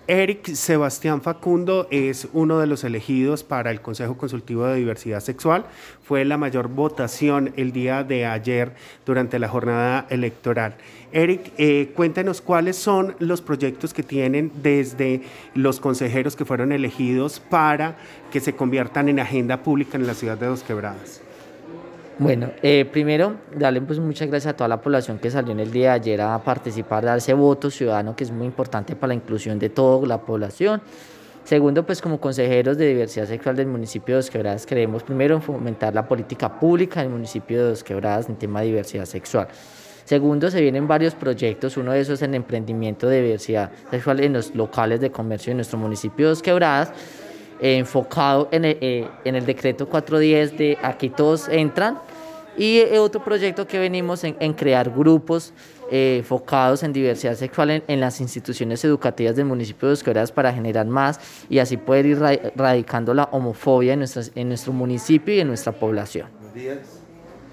Eric Sebastián Facundo es uno de los elegidos para el Consejo Consultivo de Diversidad Sexual. Fue la mayor votación el día de ayer durante la jornada electoral. Eric, cuéntenos cuáles son los proyectos que tienen desde los consejeros que fueron elegidos para que se conviertan en agenda pública en la ciudad de Dos Quebradas. Bueno, primero, darle pues muchas gracias a toda la población que salió en el día de ayer a participar, a dar ese voto ciudadano que es muy importante para la inclusión de toda la población. Segundo, pues como consejeros de diversidad sexual del municipio de Dos Quebradas queremos primero fomentar la política pública del municipio de Dos Quebradas en tema de diversidad sexual. Segundo, se vienen varios proyectos, uno de esos es el emprendimiento de diversidad sexual en los locales de comercio de nuestro municipio de Dos Quebradas, enfocado en el decreto 410 de Aquí Todos Entran, y otro proyecto que venimos en crear grupos enfocados en diversidad sexual en las instituciones educativas del municipio de Dos Quebradas para generar más y así poder ir radicando la homofobia en nuestro municipio y en nuestra población.